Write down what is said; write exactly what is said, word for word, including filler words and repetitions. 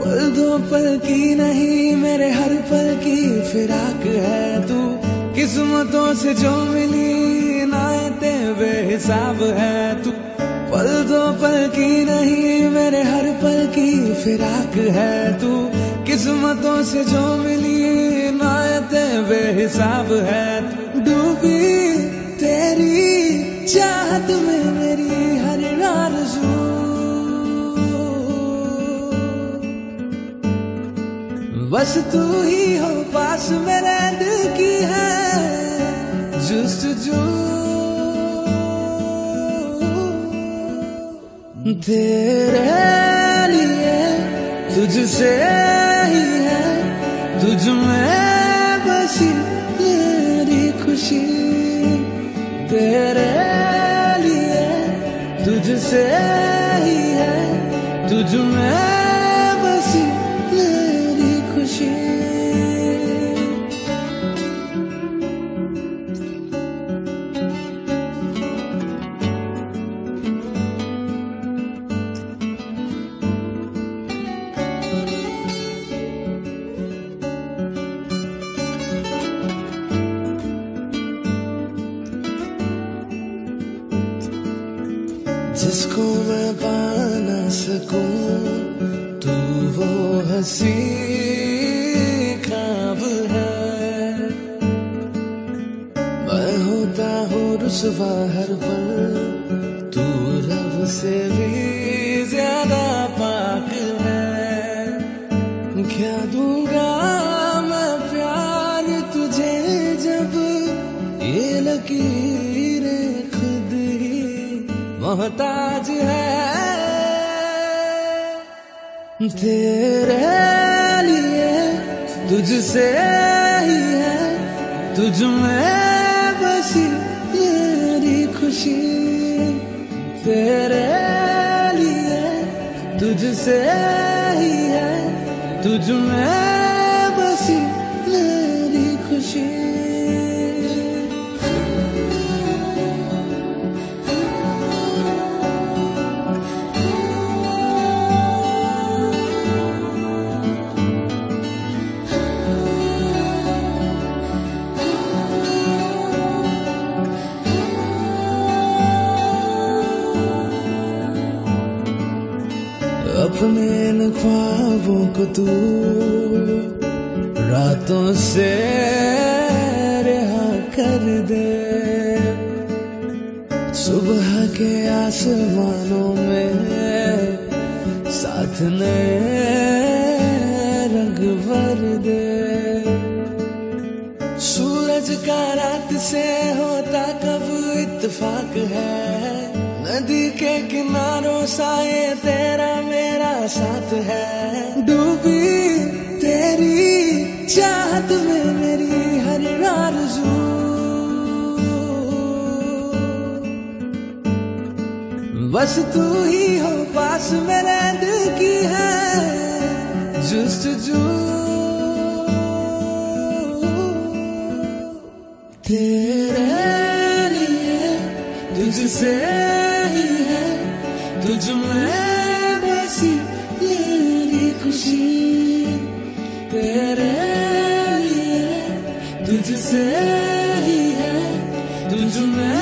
पल दो पल की नहीं मेरे हर पल की फिराक है तू। किस्मतों से जो मिली नायते बेहिसाब है तू। पल दो पल की नहीं मेरे हर पल की फिराक है तू। किस्मतों से जो मिली नायते बेहिसाब है तू। डूबी तेरी चाहत में मेरी हर आरज़ू। बस तू ही हो पास मेरे दिल की है जुस्तजू। तेरे लिए तुझसे ही है तुझ में बसी मेरी खुशी। तेरे लिए तुझसे ही है तुझ में बसी मेरी खुशी। जिसको मैं पा ना सकूं तू वो हंसी ख्वाब है। मैं होता हूँ रुसवा हर पल तू रब से भी ज्यादा पाक है। क्या दूंगा मैं प्यार तुझे जब ये लकीरें खुद ही मोहताज है। तेरे लिए तुझसे ही है तुझ में बसी मेरी खुशी। तेरे लिए तुझसे ही है तुझ में बसी मेरी खुशी। अपने इन ख्वाबों को तू रातों से रिहा कर दे। सुबह के आसमानों में साथ नए रंग भर दे। सूरज का रात से होता कब इत्तेफाक है। नदी के किनारों सा ये तेरा मेरा साथ है। डूबी तेरी चाहत में मेरी हर आरज़ू। बस तू ही हो पास मेरे दिल की है जुस्तजू। तेरे लिए तुझसे ही है तुझ में बसी मेरी खुशी। तेरे लिए तुझसे ही है तुझ में